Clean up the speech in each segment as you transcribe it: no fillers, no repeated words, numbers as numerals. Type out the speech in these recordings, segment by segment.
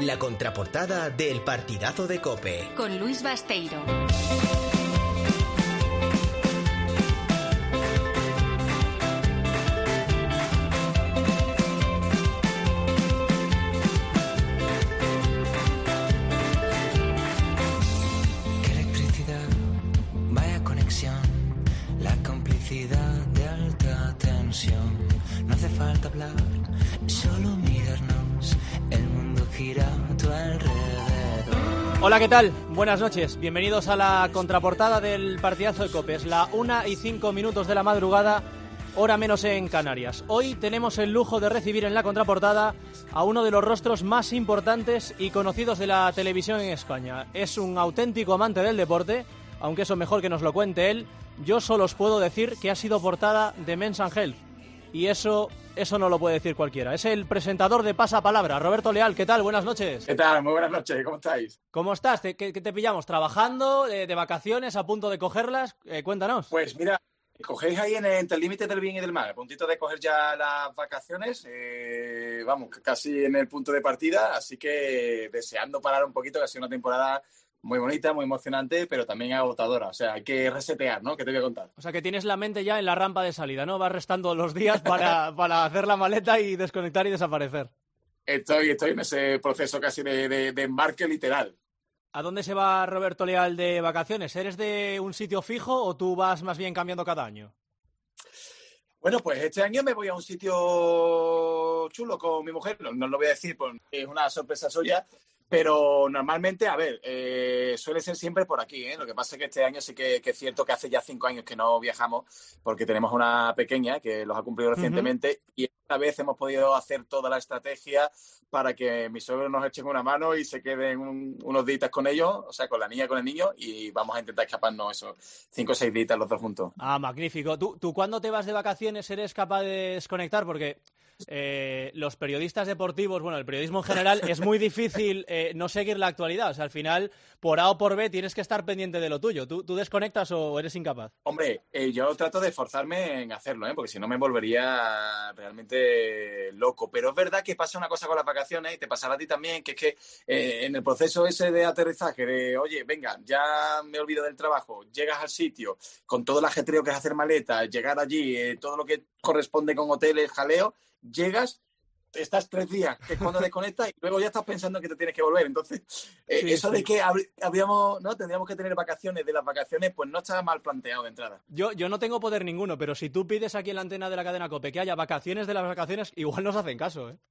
La contraportada del partidazo de COPE. Con Luis Basteiro. Qué electricidad, vaya conexión, la complicidad de alta tensión. No hace falta hablar, solo mirarnos, el mundo gira a tu alrededor. Hola, ¿qué tal? Buenas noches, bienvenidos a la contraportada del partidazo de COPE. Es la 1:05 de la madrugada, hora menos en Canarias. Hoy tenemos el lujo de recibir en la contraportada a uno de los rostros más importantes y conocidos de la televisión en España. Es un auténtico amante del deporte, aunque eso mejor que nos lo cuente él. Yo solo os puedo decir que ha sido portada de Men's Health. Y eso no lo puede decir cualquiera. Es el presentador de Pasapalabra, Roberto Leal. ¿Qué tal? Buenas noches. ¿Qué tal? Muy buenas noches. ¿Cómo estáis? ¿Cómo estás? ¿Qué te pillamos? ¿Trabajando? ¿De vacaciones? ¿A punto de cogerlas? Cuéntanos. Pues mira, cogéis ahí entre el límite del bien y del mal. A puntito de coger ya las vacaciones. Vamos, casi en el punto de partida. Así que deseando parar un poquito, que ha sido una temporada muy bonita, muy emocionante, pero también agotadora. O sea, hay que resetear, ¿no? ¿Qué te voy a contar? O sea, que tienes la mente ya en la rampa de salida, ¿no? Vas restando los días para hacer la maleta y desconectar y desaparecer. Estoy en ese proceso casi de embarque literal. ¿A dónde se va Roberto Leal de vacaciones? ¿Eres de un sitio fijo o tú vas más bien cambiando cada año? Bueno, pues este año me voy a un sitio chulo con mi mujer. No lo voy a decir porque es una sorpresa suya. Pero normalmente, a ver, suele ser siempre por aquí, ¿eh? Lo que pasa es que este año sí que es cierto que hace ya 5 años que no viajamos porque tenemos una pequeña que los ha cumplido recientemente y esta vez hemos podido hacer toda la estrategia para que mis suegros nos echen una mano y se queden unos días con ellos, o sea, con la niña y con el niño, y vamos a intentar escaparnos esos 5 o 6 días los dos juntos. Ah, magnífico. ¿Tú cuándo te vas de vacaciones eres capaz de desconectar? Porque los periodistas deportivos, bueno, el periodismo en general, es muy difícil no seguir la actualidad. O sea, al final, por A o por B, tienes que estar pendiente de lo tuyo. ¿Tú desconectas o eres incapaz? Hombre, yo trato de esforzarme en hacerlo, porque si no me volvería realmente loco. Pero es verdad que pasa una cosa con las vacaciones, y te pasará a ti también, que es que en el proceso ese de aterrizaje, de, oye, venga, ya me olvido del trabajo, llegas al sitio, con todo el ajetreo que es hacer maletas, llegar allí, todo lo que corresponde con hoteles, jaleo, llegas, estás 3 días, que es cuando desconectas, y luego ya estás pensando que te tienes que volver. Entonces, eso de que tendríamos que tener vacaciones de las vacaciones, pues no está mal planteado de entrada. Yo no tengo poder ninguno, pero si tú pides aquí en la antena de la cadena COPE que haya vacaciones de las vacaciones, igual nos hacen caso, ¿eh?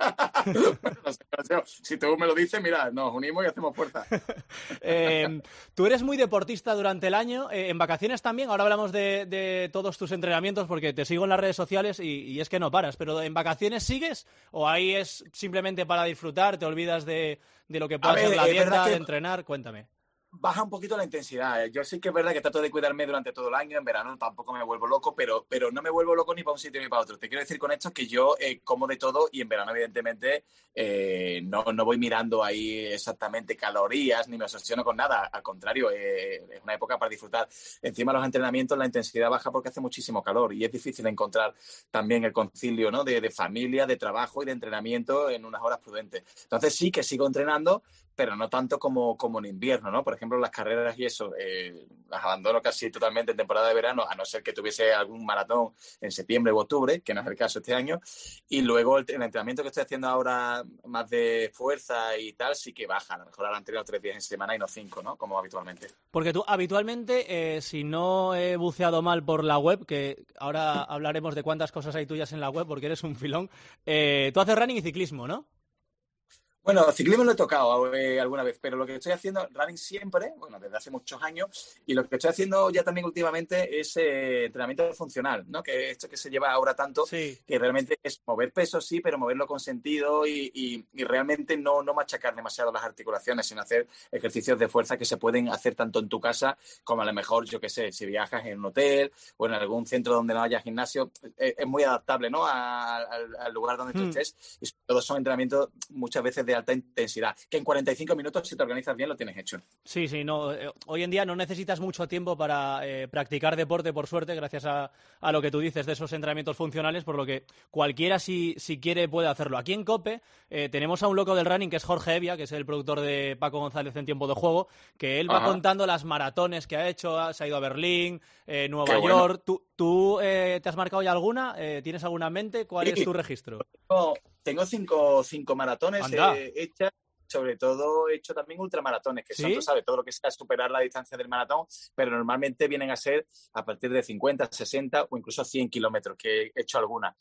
Si tú me lo dices, mira, nos unimos y hacemos fuerza. Tú eres muy deportista durante el año, en vacaciones también. Ahora hablamos de todos tus entrenamientos porque te sigo en las redes sociales y es que no paras, pero ¿en vacaciones sigues o ahí es simplemente para disfrutar, te olvidas de lo que puede ser la dieta, de entrenar? Cuéntame. Baja un poquito la intensidad. Yo sí que es verdad que trato de cuidarme durante todo el año. En verano tampoco me vuelvo loco, pero no me vuelvo loco ni para un sitio ni para otro. Te quiero decir con esto que yo como de todo y en verano, evidentemente, no voy mirando ahí exactamente calorías ni me obsesiono con nada. Al contrario, es una época para disfrutar. Encima los entrenamientos, la intensidad baja porque hace muchísimo calor y es difícil encontrar también el concilio, ¿no? de familia, de trabajo y de entrenamiento en unas horas prudentes. Entonces sí que sigo entrenando, pero no tanto como en invierno, ¿no? Por ejemplo, las carreras y eso, las abandono casi totalmente en temporada de verano, a no ser que tuviese algún maratón en septiembre u octubre, que no es el caso este año. Y luego el entrenamiento que estoy haciendo ahora, más de fuerza y tal, sí que baja. A lo mejor ahora entreno 3 días en semana y no 5, ¿no? Como habitualmente. Porque tú habitualmente, si no he buceado mal por la web, que ahora hablaremos de cuántas cosas hay tuyas en la web, porque eres un filón, tú haces running y ciclismo, ¿no? Bueno, ciclismo lo he tocado alguna vez, pero lo que estoy haciendo, running siempre, bueno, desde hace muchos años, y lo que estoy haciendo ya también últimamente es entrenamiento funcional, ¿no? Que esto que se lleva ahora tanto, sí, que realmente es mover peso, sí, pero moverlo con sentido y realmente no machacar demasiado las articulaciones, sino hacer ejercicios de fuerza que se pueden hacer tanto en tu casa como a lo mejor, yo qué sé, si viajas en un hotel o en algún centro donde no haya gimnasio, es muy adaptable, ¿no? Al lugar donde tú estés, y sobre todo son entrenamientos muchas veces de de alta intensidad, que en 45 minutos, si te organizas bien, lo tienes hecho. Sí, no. Hoy en día no necesitas mucho tiempo para practicar deporte, por suerte, gracias a lo que tú dices de esos entrenamientos funcionales, por lo que cualquiera, si quiere, puede hacerlo. Aquí en COPE tenemos a un loco del running, que es Jorge Evia, que es el productor de Paco González en Tiempo de Juego, que él va contando las maratones que ha hecho, se ha ido a Berlín, Nueva York. Bueno. ¿Tú te has marcado ya alguna? ¿Tienes alguna en mente? ¿Cuál es tu registro? Tengo cinco maratones hechas. Sobre todo he hecho también ultramaratones, que son, tú sabes, todo lo que sea superar la distancia del maratón, pero normalmente vienen a ser a partir de 50, 60 o incluso 100 kilómetros, que he hecho alguna.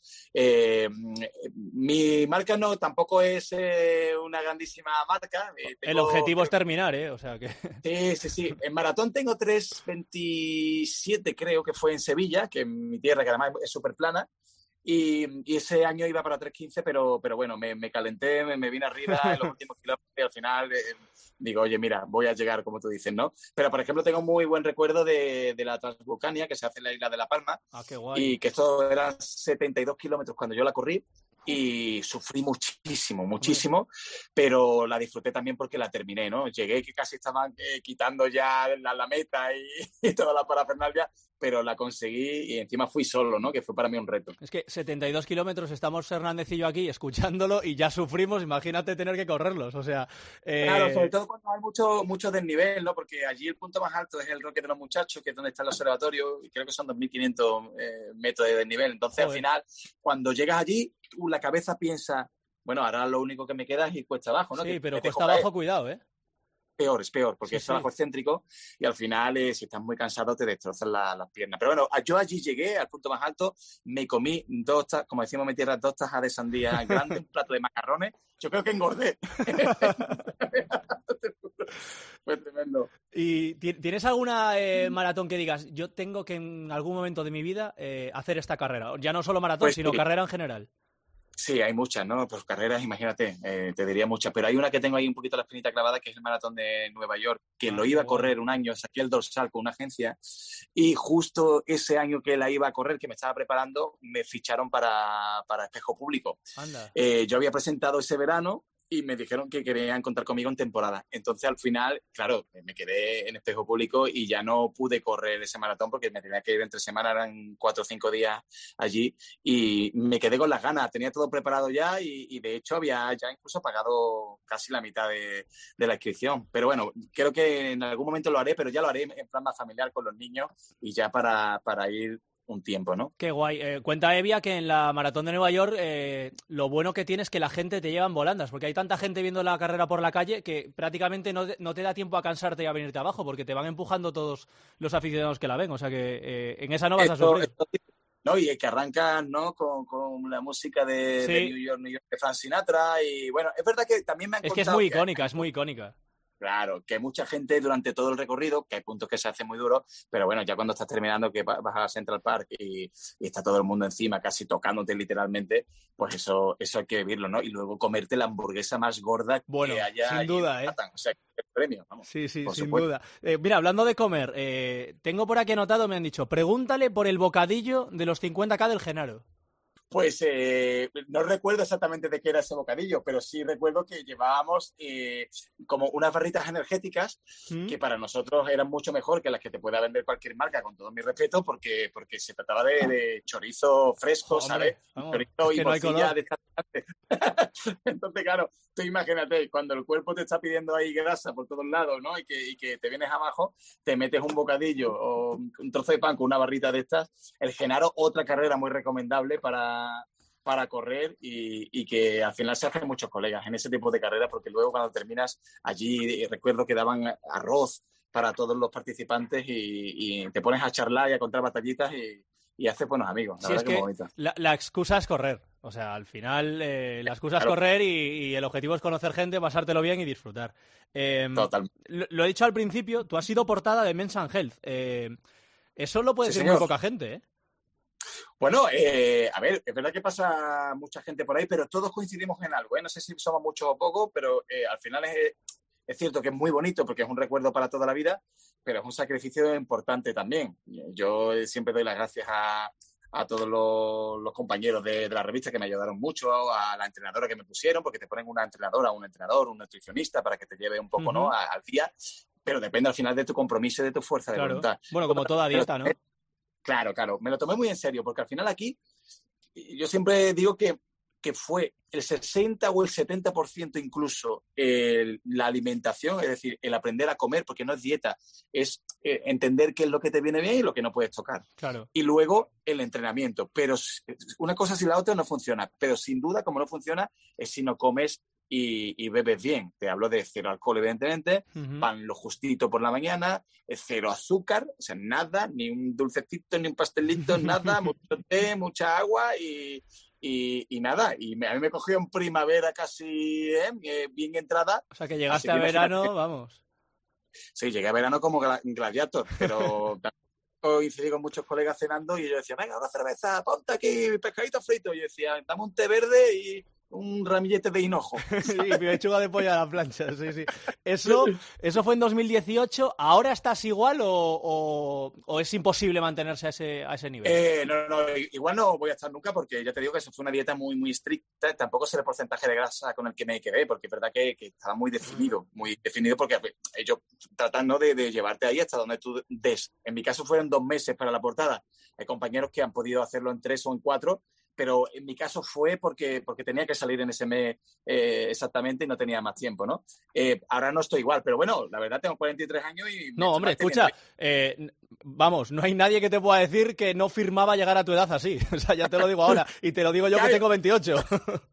Mi marca tampoco es una grandísima marca. El objetivo es terminar, ¿eh? O sea que... Sí. En maratón tengo 3:27, creo que fue en Sevilla, que en mi tierra, que además es súper plana. Y ese año iba para 3:15, pero bueno, me calenté, me vine arriba en los últimos kilómetros y al final digo, oye, mira, voy a llegar, como tú dices, ¿no? Pero, por ejemplo, tengo muy buen recuerdo de la Transvulcania, que se hace en la isla de La Palma. Qué guay. Y que esto eran 72 kilómetros cuando yo la corrí. Y sufrí muchísimo, pero la disfruté también porque la terminé, ¿no? Llegué que casi estaban quitando ya la meta y toda la parafernalia, pero la conseguí y encima fui solo, ¿no? Que fue para mí un reto. Es que 72 kilómetros, estamos Hernández y yo aquí escuchándolo y ya sufrimos, imagínate tener que correrlos, o sea... Claro, sobre todo cuando hay mucho desnivel, ¿no? Porque allí el punto más alto es el Roque de los Muchachos, que es donde está el observatorio, y creo que son 2.500 metros de desnivel. Entonces, al final, cuando llegas allí, la cabeza piensa, bueno, ahora lo único que me queda es ir cuesta abajo, ¿no? Sí, pero cuesta abajo, cuidado, ¿eh? Es peor, porque es trabajo excéntrico y al final, si estás muy cansado, te destrozan las piernas. Pero bueno, yo allí llegué al punto más alto, me comí como decimos en mi tierra, 2 tajas de sandía grandes, un plato de macarrones. Yo creo que engordé. Fue tremendo. ¿Y tienes alguna maratón que digas, yo tengo que en algún momento de mi vida hacer esta carrera? Ya no solo maratón, sino carrera en general. Sí, hay muchas, ¿no? Pues carreras, imagínate, te diría muchas, pero hay una que tengo ahí un poquito la espinita clavada, que es el maratón de Nueva York, que lo iba a correr un año, saqué el dorsal con una agencia y justo ese año que la iba a correr, que me estaba preparando, me ficharon para Espejo Público. Yo había presentado ese verano y me dijeron que querían contar conmigo en temporada. Entonces, al final, claro, me quedé en Espejo Público y ya no pude correr ese maratón porque me tenía que ir entre semana, eran 4 o 5 días allí y me quedé con las ganas. Tenía todo preparado ya y de hecho había ya incluso pagado casi la mitad de la inscripción. Pero bueno, creo que en algún momento lo haré, pero ya lo haré en plan más familiar con los niños y ya para ir un tiempo, ¿no? Qué guay. Cuenta Evia que en la maratón de Nueva York lo bueno que tiene es que la gente te lleva en volandas, porque hay tanta gente viendo la carrera por la calle que prácticamente no te da tiempo a cansarte y a venirte abajo, porque te van empujando todos los aficionados que la ven, o sea que en esa no vas a sufrir. No, y que arrancan, ¿no? Con la música de New York de Frank Sinatra y bueno, es verdad que también me han contado... Es que es muy icónica. Claro, que mucha gente durante todo el recorrido, que hay puntos que se hacen muy duros, pero bueno, ya cuando estás terminando que vas a Central Park y está todo el mundo encima, casi tocándote literalmente, pues eso hay que vivirlo, ¿no? Y luego comerte la hamburguesa más gorda que haya. Sin duda, ¿eh? O sea, el premio, vamos. Sí, sin duda. Mira, hablando de comer, tengo por aquí anotado, me han dicho, pregúntale por el bocadillo de los 50K del Genaro. Pues no recuerdo exactamente de qué era ese bocadillo, pero sí recuerdo que llevábamos como unas barritas energéticas que para nosotros eran mucho mejor que las que te pueda vender cualquier marca, con todo mi respeto, porque se trataba de chorizo fresco, ¿sabes? Chorizo y morcilla de esta. Entonces, claro, tú imagínate, cuando el cuerpo te está pidiendo ahí grasa por todos lados, ¿no? Y que te vienes abajo, te metes un bocadillo o un trozo de pan con una barrita de estas. El Genaro, otra carrera muy recomendable para correr y que al final se hacen muchos colegas en ese tipo de carreras, porque luego cuando terminas allí, recuerdo que daban arroz para todos los participantes y te pones a charlar y a contar batallitas y haces buenos amigos. La verdad que es muy bonito. La excusa es correr. O sea, al final la excusa es correr y el objetivo es conocer gente, pasártelo bien y disfrutar. Totalmente. Lo he dicho al principio, tú has sido portada de Men's and Health. Eso lo puede decir muy poca gente, ¿eh? Bueno, a ver, es verdad que pasa mucha gente por ahí, pero todos coincidimos en algo, ¿eh? No sé si somos muchos o pocos, pero al final es cierto que es muy bonito porque es un recuerdo para toda la vida, pero es un sacrificio importante también. Yo siempre doy las gracias a a todos los compañeros de la revista que me ayudaron mucho, a la entrenadora que me pusieron, porque te ponen una entrenadora, un entrenador, un nutricionista para que te lleve un poco, ¿no? al día, pero depende al final de tu compromiso y de tu fuerza de voluntad. Bueno, como toda dieta, ¿no? Claro, me lo tomé muy en serio, porque al final aquí yo siempre digo que fue el 60 o el 70% incluso la alimentación, es decir, el aprender a comer, porque no es dieta, es entender qué es lo que te viene bien y lo que no puedes tocar. Claro. Y luego el entrenamiento. Pero una cosa sin la otra no funciona. Pero sin duda, como no funciona, es si no comes y bebes bien. Te hablo de 0 alcohol, evidentemente, pan lo justito por la mañana, 0 azúcar, o sea, nada, ni un dulcecito, ni un pastelito, nada, mucho té, mucha agua y nada. Y a mí me cogió en primavera casi bien entrada. O sea, que llegaste a verano, vamos. Sí, llegué a verano como gladiator, pero coincidí con muchos colegas cenando y yo decía, venga, una cerveza, ponte aquí pescadito frito. Y yo decía, dame un té verde y un ramillete de hinojo. Sí, pechuga de pollo a la plancha, sí. Eso fue en 2018. ¿Ahora estás igual o es imposible mantenerse a ese nivel? No, igual no voy a estar nunca porque ya te digo que eso fue una dieta muy, muy estricta. Tampoco sé el porcentaje de grasa con el que me quedé, porque es verdad que estaba muy definido porque ellos tratan, ¿no?, de llevarte ahí hasta donde tú des. En mi caso fueron 2 meses para la portada. Hay compañeros que han podido hacerlo en 3 o en 4, pero en mi caso fue porque tenía que salir en ese mes exactamente y no tenía más tiempo, ¿no? Ahora no estoy igual, pero bueno, la verdad tengo 43 años y... No, hombre, escucha, vamos, no hay nadie que te pueda decir que no firmaba llegar a tu edad así. O sea, ya te lo digo ahora, y te lo digo yo que tengo 28.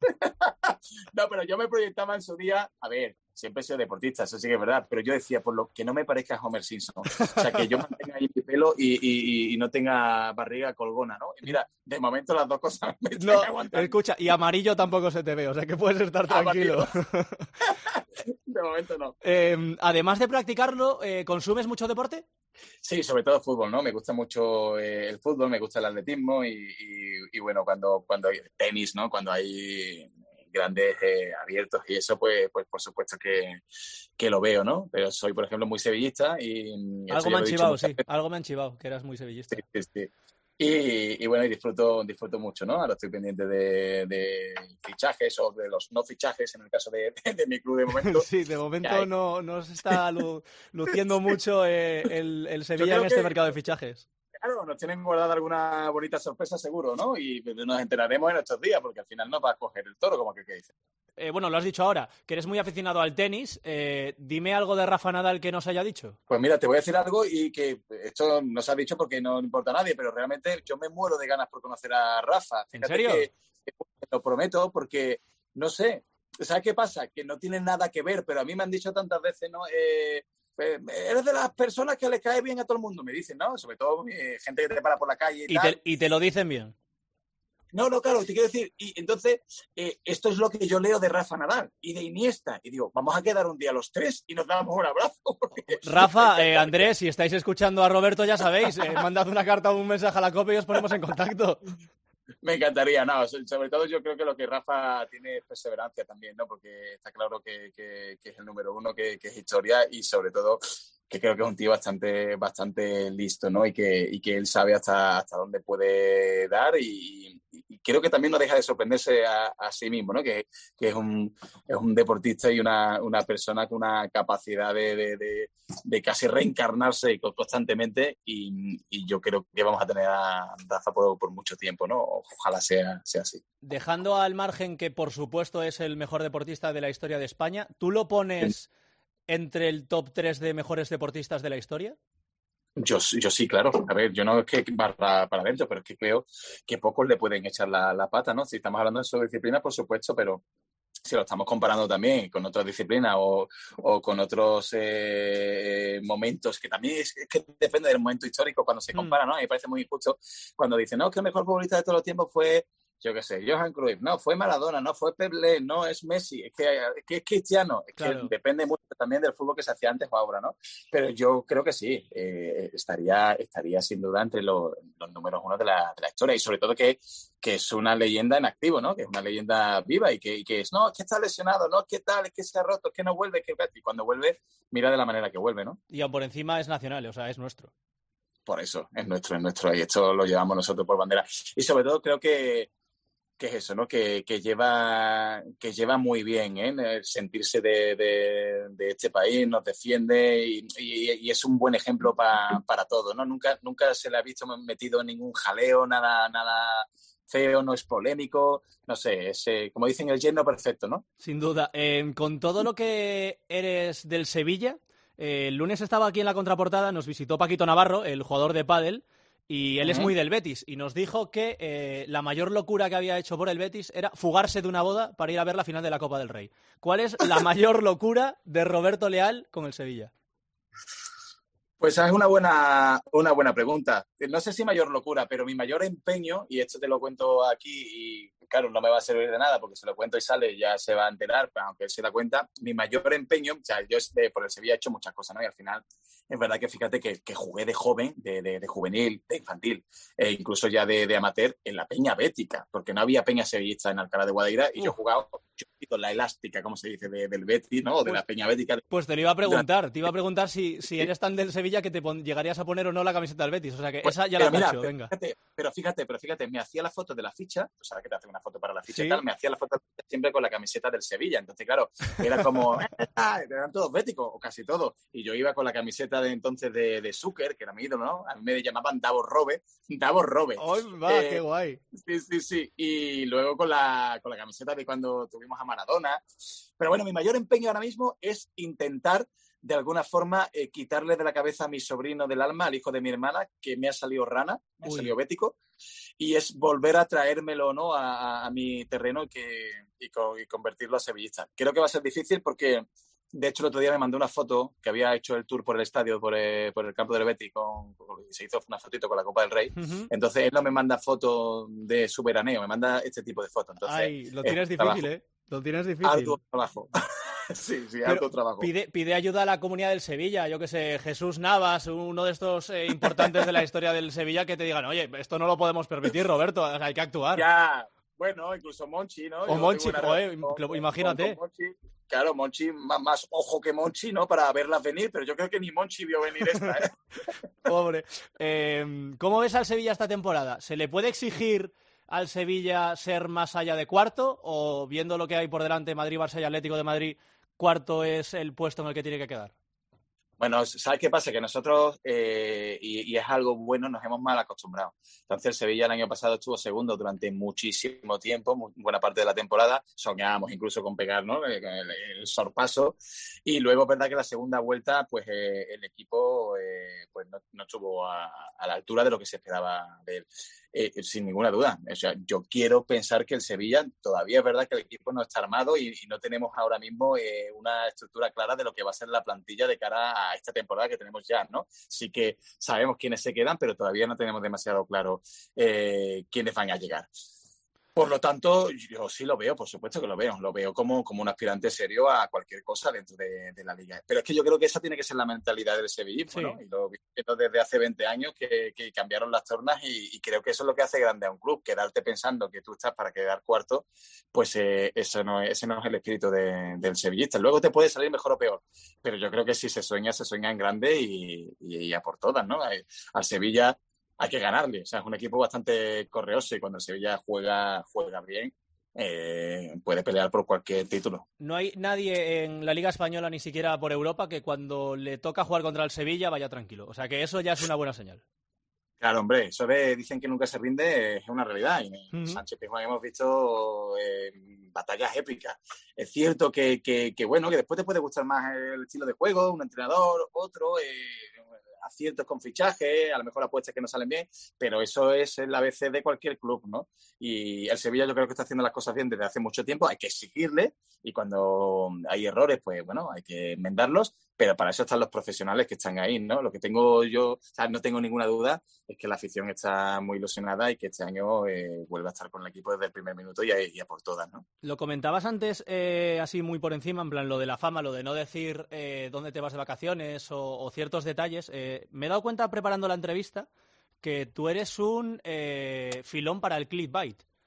No, pero yo me proyectaba en su día, a ver, siempre he sido deportista, eso sí que es verdad, pero yo decía, por lo que no me parezca Homer Simpson, o sea, que yo mantenga ahí mi pelo y no tenga barriga colgona, ¿no? Y mira, de momento las dos cosas me están aguantando. Escucha, y amarillo tampoco se te ve, o sea que puedes estar tranquilo. De momento no. Además de practicarlo, ¿consumes mucho deporte? Sí, sobre todo fútbol, ¿no? Me gusta mucho el fútbol, me gusta el atletismo y bueno, cuando hay tenis, ¿no? Cuando hay grandes abiertos y eso, pues por supuesto que lo veo, ¿no? Pero soy, por ejemplo, muy sevillista y... Algo me han chivado, sí. Algo me han chivado, que eras muy sevillista. Sí. Y bueno, y disfruto mucho, ¿no? Ahora estoy pendiente de fichajes o de los no fichajes, en el caso de mi club de momento. Sí, de momento no se está luciendo mucho el Sevilla en este mercado de fichajes. Claro, nos tienen guardada alguna bonita sorpresa seguro, ¿no? Y nos enteraremos en estos días, porque al final nos va a coger el toro, como que dice. Bueno, lo has dicho ahora, que eres muy aficionado al tenis. Dime algo de Rafa Nadal que nos haya dicho. Pues mira, te voy a decir algo y que esto no se ha dicho porque no importa a nadie, pero realmente yo me muero de ganas por conocer a Rafa. ¿En serio? Que lo prometo porque, no sé, ¿sabes qué pasa? Que no tiene nada que ver, pero a mí me han dicho tantas veces, ¿no? Eres de las personas que le cae bien a todo el mundo, me dicen, ¿no? Sobre todo gente que te para por la calle y tal. ¿Y te lo dicen bien? No, claro, te quiero decir, y entonces esto es lo que yo leo de Rafa Nadal y de Iniesta, y digo, vamos a quedar un día los tres y nos damos un abrazo. Rafa, Andrés, si estáis escuchando a Roberto, ya sabéis, mandad una carta o un mensaje a la COPE y os ponemos en contacto. Me encantaría, no, sobre todo yo creo que lo que Rafa tiene es perseverancia también, ¿no? Porque está claro que es el número uno, que es historia y sobre todo que creo que es un tío bastante listo, ¿no? Y que él sabe hasta dónde puede dar y creo que también no deja de sorprenderse a sí mismo, ¿no? Que es un deportista y una persona con una capacidad de casi reencarnarse constantemente y yo creo que vamos a tener a Rafa por mucho tiempo, ¿no? Ojalá sea así. Dejando al margen que, por supuesto, es el mejor deportista de la historia de España, ¿tú lo pones entre el top 3 de mejores deportistas de la historia? Yo sí, claro. A ver, yo no es que para adentro, pero es que creo que pocos le pueden echar la pata, ¿no? Si estamos hablando de su disciplina, por supuesto, pero si lo estamos comparando también con otras disciplinas o con otros momentos, que también es que depende del momento histórico cuando se compara, ¿no? A mí me parece muy injusto cuando dicen, no, que el mejor futbolista de todos los tiempos fue, yo qué sé, Johan Cruyff, no, fue Maradona, no, fue Pelé, no, es Messi, es que es Cristiano, es claro. Que depende mucho también del fútbol que se hacía antes o ahora, ¿no? Pero yo creo que sí, estaría sin duda entre los números uno de la historia y sobre todo que es una leyenda en activo, ¿no? Que es una leyenda viva y que es, no, es que está lesionado, no, es que tal, es que se ha roto, es que no vuelve, y cuando vuelve, mira de la manera que vuelve, ¿no? Y aún por encima es nacional, o sea, es nuestro. por eso, es nuestro, y esto lo llevamos nosotros por bandera. Y sobre todo creo que es eso, ¿no? Que lleva muy bien, ¿eh? El sentirse de este país, nos defiende y es un buen ejemplo para todos, ¿no? Nunca se le ha visto metido en ningún jaleo, nada feo, no es polémico, no sé, es, como dicen, el yerno perfecto, ¿no? Sin duda. Con todo lo que eres del Sevilla, el lunes estaba aquí en la contraportada, nos visitó Paquito Navarro, el jugador de pádel, y él es muy del Betis, y nos dijo que la mayor locura que había hecho por el Betis era fugarse de una boda para ir a ver la final de la Copa del Rey. ¿Cuál es la mayor locura de Roberto Leal con el Sevilla? Pues es una buena pregunta. No sé si mayor locura, pero mi mayor empeño, y esto te lo cuento aquí y claro, no me va a servir de nada porque se lo cuento y sale, ya se va a enterar, pero aunque él se da cuenta, mi mayor empeño, o sea, yo por el Sevilla he hecho muchas cosas, ¿no? Y al final, es verdad que fíjate que jugué de joven, de juvenil, de infantil, e incluso ya de amateur en la Peña Bética, porque no había peña sevillista en Alcalá de Guadaira y yo jugaba con la elástica, como se dice, del Betis, ¿no? O de la Peña Bética. Pues te lo iba a preguntar, si eres tan del Sevilla que te llegarías a poner o no la camiseta del Betis, o sea que pues, esa ya la he hecho, venga. Pero fíjate, me hacía la foto de la ficha, o sea, que te hace una foto para la ficha, ¿sí? Y tal, me hacía la foto siempre con la camiseta del Sevilla, entonces claro, era como, eran todos béticos, o casi todos, y yo iba con la camiseta de entonces de Zucker, que era mi ídolo, ¿no? A mí me llamaban Davos Robe. ¡Ay, va, qué guay! Sí, y luego con la camiseta de cuando tuvimos a Maradona, pero bueno, mi mayor empeño ahora mismo es intentar de alguna forma quitarle de la cabeza a mi sobrino del alma, al hijo de mi hermana, que me ha salido rana, me ha salido bético, y es volver a traérmelo, ¿no? a mi terreno y convertirlo a sevillista. Creo que va a ser difícil porque, de hecho, el otro día me mandó una foto que había hecho el tour por el estadio, por el campo del Betis, se hizo una fotito con la Copa del Rey. Uh-huh. Entonces, él no me manda fotos de su veraneo, me manda este tipo de fotos. Entonces, ay, lo tienes difícil, ¿eh? Lo tienes difícil. Alto trabajo. Sí, alto trabajo. Pide ayuda a la comunidad del Sevilla, yo que sé, Jesús Navas, uno de estos importantes de la historia del Sevilla, que te digan, oye, esto no lo podemos permitir, Roberto, hay que actuar. Ya, bueno, incluso Monchi, ¿no? O Monchi, joder, imagínate. Con Monchi. Claro, Monchi, más ojo que Monchi, ¿no? Para verlas venir, pero yo creo que ni Monchi vio venir esta, ¿eh? Pobre. ¿Cómo ves al Sevilla esta temporada? ¿Se le puede exigir al Sevilla ser más allá de cuarto? ¿O viendo lo que hay por delante, Madrid, Barça y Atlético de Madrid, cuarto es el puesto en el que tiene que quedar? Bueno, ¿sabes qué pasa? Que nosotros, y es algo bueno, nos hemos mal acostumbrado. Entonces, el Sevilla el año pasado estuvo segundo durante muchísimo tiempo, buena parte de la temporada. Soñábamos incluso con pegar, ¿no? el sorpaso. Y luego, es verdad que la segunda vuelta, pues el equipo pues no estuvo a la altura de lo que se esperaba de él. Sin ninguna duda. O sea, yo quiero pensar que el Sevilla, todavía es verdad que el equipo no está armado y no tenemos ahora mismo una estructura clara de lo que va a ser la plantilla de cara a esta temporada que tenemos ya, ¿no? Sí que sabemos quiénes se quedan, pero todavía no tenemos demasiado claro quiénes van a llegar. Por lo tanto, yo sí lo veo, por supuesto que lo veo como un aspirante serio a cualquier cosa dentro de la liga. Pero es que yo creo que esa tiene que ser la mentalidad del sevillismo, sí. ¿No? Y lo visto desde hace 20 años que cambiaron las tornas y creo que eso es lo que hace grande a un club, quedarte pensando que tú estás para quedar cuarto, pues ese no es el espíritu del sevillista. Luego te puede salir mejor o peor, pero yo creo que si se sueña en grande y a por todas, ¿no? Al Sevilla hay que ganarle, o sea, es un equipo bastante correoso y cuando el Sevilla juega bien, puede pelear por cualquier título. No hay nadie en la Liga Española, ni siquiera por Europa, que cuando le toca jugar contra el Sevilla vaya tranquilo. O sea, que eso ya es una buena señal. Claro, hombre, eso de dicen que nunca se rinde es una realidad. Y en Sánchez Pizjuán hemos visto batallas épicas. Es cierto que bueno, que después te puede gustar más el estilo de juego, un entrenador, otro, aciertos con fichajes, a lo mejor apuestas que no salen bien, pero eso es el ABC de cualquier club, ¿no? Y el Sevilla yo creo que está haciendo las cosas bien desde hace mucho tiempo, hay que exigirle y cuando hay errores, pues bueno, hay que enmendarlos, pero para eso están los profesionales que están ahí, ¿no? Lo que tengo yo, o sea, no tengo ninguna duda, es que la afición está muy ilusionada y que este año vuelva a estar con el equipo desde el primer minuto y a por todas, ¿no? Lo comentabas antes así muy por encima, en plan lo de la fama, lo de no decir dónde te vas de vacaciones o ciertos detalles. Me he dado cuenta preparando la entrevista que tú eres un filón para el clickbait.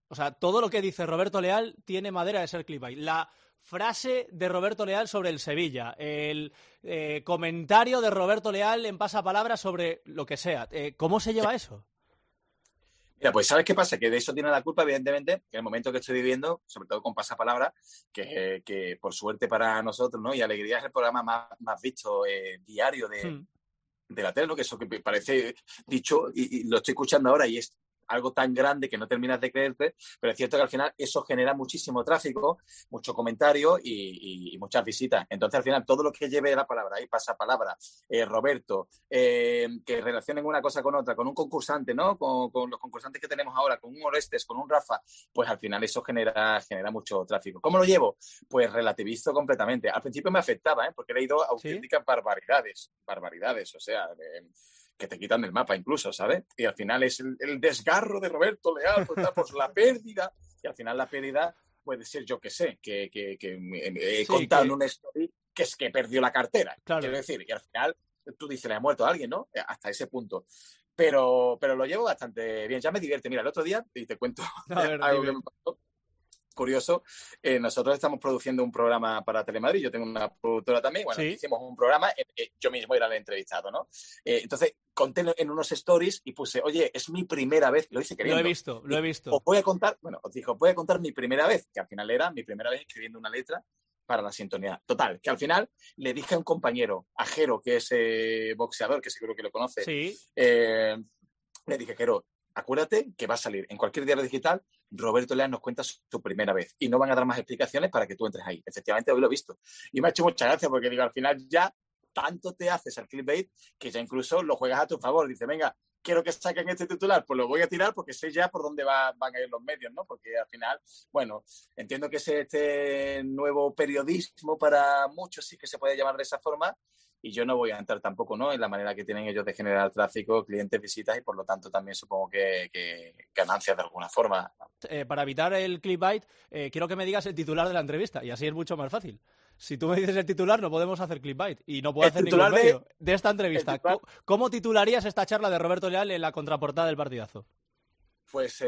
O sea, todo lo que dice Roberto Leal tiene madera de ser clickbait. La frase de Roberto Leal sobre el Sevilla, el comentario de Roberto Leal en pasapalabra sobre lo que sea. ¿Cómo se lleva eso? Mira, pues ¿sabes qué pasa? Que de eso tiene la culpa, evidentemente, que en el momento que estoy viviendo, sobre todo con Pasapalabra, que por suerte para nosotros, ¿no? Y Alegría es el programa más visto diario de la tele, ¿no? Que eso que me parece dicho y lo estoy escuchando ahora y es algo tan grande que no terminas de creerte, pero es cierto que al final eso genera muchísimo tráfico, mucho comentario y muchas visitas. Entonces, al final, todo lo que lleve la palabra, ahí Pasapalabra, Roberto, que relacionen una cosa con otra, con un concursante, ¿no? Con los concursantes que tenemos ahora, con un Orestes, con un Rafa, pues al final eso genera mucho tráfico. ¿Cómo lo llevo? Pues relativizo completamente. Al principio me afectaba, porque he leído auténticas barbaridades, o sea... que te quitan del mapa incluso, ¿sabes? Y al final es el desgarro de Roberto Leal, pues la pérdida, y al final la pérdida puede ser, yo qué sé, que he contado en una story que es que perdió la cartera, claro. Quiero decir, y al final tú dices, le ha muerto a alguien, ¿no? Hasta ese punto. Pero lo llevo bastante bien, ya me divierte. Mira, el otro día, y te cuento algo que me pasó. Curioso, nosotros estamos produciendo un programa para Telemadrid, yo tengo una productora también, bueno, hicimos un programa, yo mismo era el entrevistado, ¿no? Entonces conté en unos stories y puse, oye, es mi primera vez, lo hice queriendo. Lo he visto. Os voy a contar mi primera vez, que al final era mi primera vez escribiendo una letra para la sintonía. Total, que al final le dije a un compañero, a Jero, que es boxeador, que seguro que lo conoce, le dije, Jero, acuérdate que va a salir en cualquier diario digital, Roberto Leal nos cuenta su primera vez y no van a dar más explicaciones para que tú entres ahí. Efectivamente, hoy lo he visto. Y me ha hecho mucha gracia porque digo, al final ya tanto te haces al clickbait que ya incluso lo juegas a tu favor. Dice, venga, quiero que saquen este titular, pues lo voy a tirar porque sé ya por dónde van a ir los medios, ¿no? Porque al final, bueno, entiendo que es este nuevo periodismo para muchos, sí que se puede llamar de esa forma, y yo no voy a entrar tampoco, ¿no?, en la manera que tienen ellos de generar tráfico, clientes, visitas y por lo tanto también supongo que ganancias de alguna forma. Para evitar el clickbait, quiero que me digas el titular de la entrevista y así es mucho más fácil. Si tú me dices el titular, no podemos hacer clickbait y no puedo hacer ningún medio de esta entrevista. ¿Cómo titularías esta charla de Roberto Leal en la contraportada del Partidazo? Pues,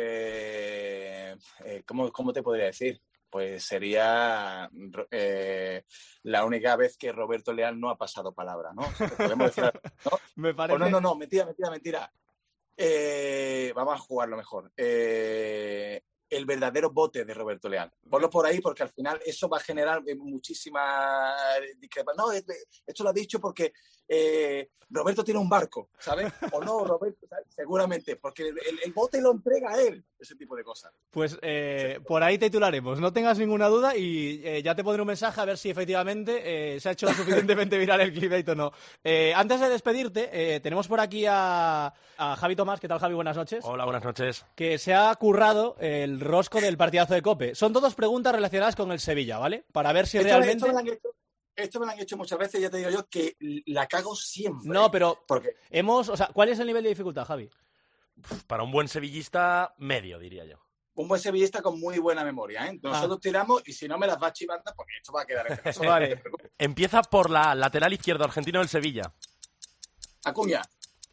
¿cómo te podría decir? Pues sería la única vez que Roberto Leal no ha pasado palabra, ¿no? Podemos decir, ¿no? Me parece... No, mentira. Vamos a jugarlo mejor. El verdadero bote de Roberto Leal. Ponlo por ahí porque al final eso va a generar muchísima discrepancia. No, esto lo ha dicho porque Roberto tiene un barco, ¿sabes? O no, Roberto, ¿sabes? Seguramente, porque el bote lo entrega a él, ese tipo de cosas. Pues por ahí titularemos, no tengas ninguna duda y ya te pondré un mensaje a ver si efectivamente se ha hecho lo suficientemente viral el clickbait o no. Antes de despedirte, tenemos por aquí a Javi Tomás. ¿Qué tal, Javi? Buenas noches. Hola, buenas noches. Que se ha currado el rosco del partidazo de COPE. Son todas preguntas relacionadas con el Sevilla, ¿vale? Para ver si realmente... Esto me lo han hecho muchas veces, ya te digo yo, que la cago siempre. No, pero porque ¿cuál es el nivel de dificultad, Javi? Para un buen sevillista, medio, diría yo. Un buen sevillista con muy buena memoria, ¿eh? Nosotros tiramos y si no me las vas chivando, porque esto va a quedar entre nosotros. Vale. Empieza por la lateral izquierdo argentino del Sevilla. Acuña.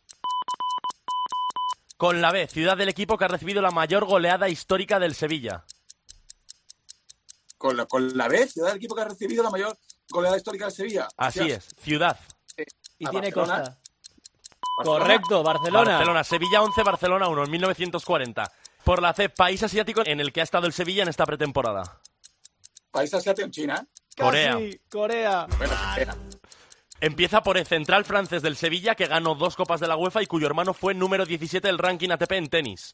Con la B, ciudad del equipo que ha recibido la mayor goleada histórica del Sevilla. Con la B, ciudad del equipo que ha recibido la mayor goleada histórica del Sevilla. Así es, ciudad. Y tiene Barcelona. costa. Correcto, Barcelona. Barcelona, Sevilla 11, Barcelona 1, en 1940. Por la C, país asiático en el que ha estado el Sevilla en esta pretemporada. País asiático en China. Corea. Casi, Corea. Bueno, Empieza por el central francés del Sevilla, que ganó 2 copas de la UEFA y cuyo hermano fue número 17 del ranking ATP en tenis.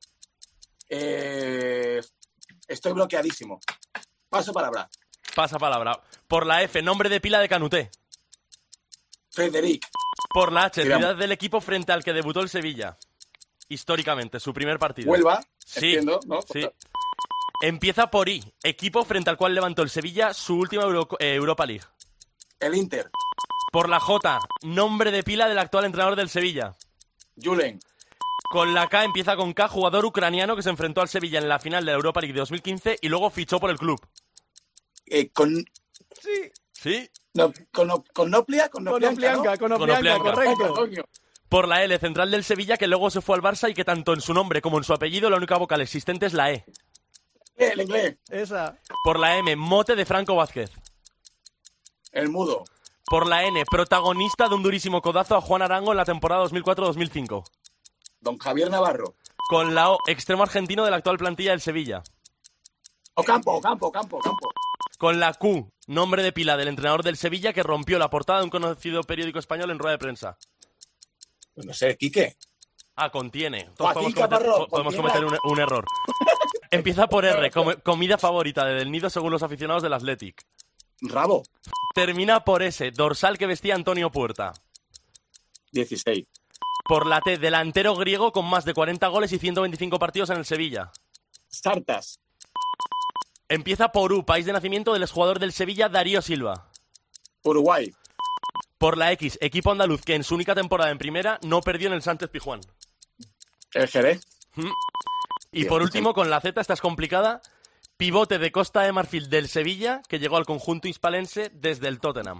Estoy bloqueadísimo. Paso palabra. Pasa palabra. Por la F, nombre de pila de Canuté. Frederic. Por la H, Tiramos. ciudad del equipo frente al que debutó el Sevilla. Históricamente, su primer partido. Huelva. Sí, Entiendo, ¿no? sí. Empieza por I, equipo frente al cual levantó el Sevilla su última Europa League. El Inter. Por la J, nombre de pila del actual entrenador del Sevilla. Julen. Con la K empieza con K, jugador ucraniano que se enfrentó al Sevilla en la final de la Europa League de 2015 y luego fichó por el club. Sí. ¿Sí? No, con Noplianka, Con Oplianka, correcto. Coño. Por la L, central del Sevilla, que luego se fue al Barça y que tanto en su nombre como en su apellido la única vocal existente es la E. El inglés. Esa. Por la M, mote de Franco Vázquez. El mudo. Por la N, protagonista de un durísimo codazo a Juan Arango en la temporada 2004-2005. Don Javier Navarro. Con la O, extremo argentino de la actual plantilla del Sevilla. Campo. Con la Q, nombre de pila del entrenador del Sevilla que rompió la portada de un conocido periódico español en rueda de prensa. Pues no sé, Quique. Contiene. Joaquín Podemos cometer un error. Empieza por R, comida favorita de Del Nido según los aficionados del Athletic. Rabo. Termina por S, dorsal que vestía Antonio Puerta. 16. Por la T, delantero griego con más de 40 goles y 125 partidos en el Sevilla. Sartas. Empieza por U, país de nacimiento del exjugador del Sevilla, Darío Silva. Uruguay. Por la X, equipo andaluz que en su única temporada en primera no perdió en el Sánchez Pizjuán. El Jerez. Y por último, con la Z, esta es complicada, pivote de Costa de Marfil del Sevilla que llegó al conjunto hispalense desde el Tottenham.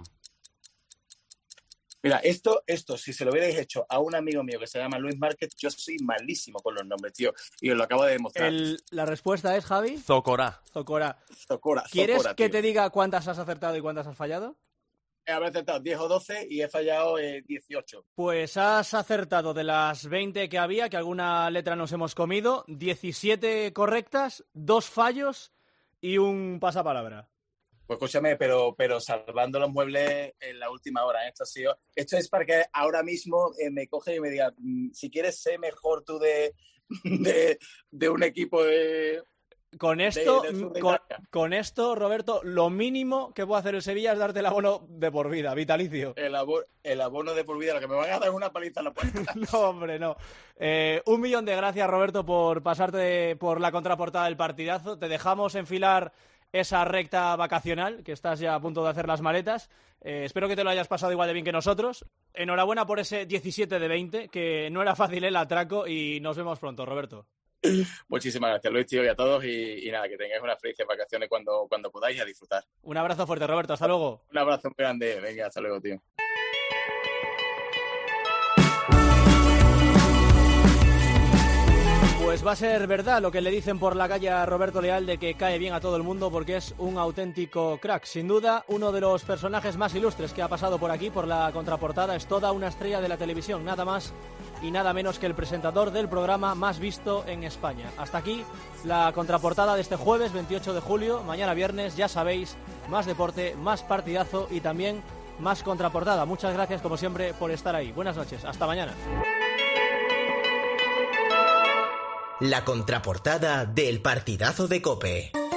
Mira, esto, si se lo hubierais hecho a un amigo mío que se llama Luis Márquez, yo soy malísimo con los nombres, tío, y os lo acabo de demostrar. La respuesta es, Javi. Zocora. ¿Quieres que tío. te diga cuántas has acertado y cuántas has fallado? Habré acertado 10 o 12 y he fallado 18. Pues has acertado de las 20 que había, que alguna letra nos hemos comido, 17 correctas, 2 fallos y un pasapalabra. Pues escúchame, pero salvando los muebles en la última hora. Esto es para que ahora mismo me coge y me diga, si quieres ser mejor tú de un equipo de... Con esto, Roberto, lo mínimo que puede hacer el Sevilla es darte el abono de por vida, vitalicio. El abono de por vida, lo que me van a dar es una paliza en la puerta. No, hombre, no. 1.000.000 de gracias, Roberto, por pasarte por la contraportada del partidazo. Te dejamos enfilar esa recta vacacional, que estás ya a punto de hacer las maletas. Espero que te lo hayas pasado igual de bien que nosotros. Enhorabuena por ese 17 de 20, que no era fácil el atraco, y nos vemos pronto, Roberto. Muchísimas gracias, Luis, tío, y a todos, y nada, que tengáis unas felices vacaciones cuando podáis y a disfrutar. Un abrazo fuerte, Roberto, hasta luego. Un abrazo muy grande, venga, hasta luego, tío. Pues va a ser verdad lo que le dicen por la calle a Roberto Leal de que cae bien a todo el mundo porque es un auténtico crack. Sin duda, uno de los personajes más ilustres que ha pasado por aquí, por la contraportada, es toda una estrella de la televisión, nada más y nada menos que el presentador del programa más visto en España. Hasta aquí la contraportada de este jueves 28 de julio. Mañana viernes, ya sabéis, más deporte, más partidazo y también más contraportada. Muchas gracias, como siempre, por estar ahí. Buenas noches, hasta mañana. La contraportada del partidazo de COPE.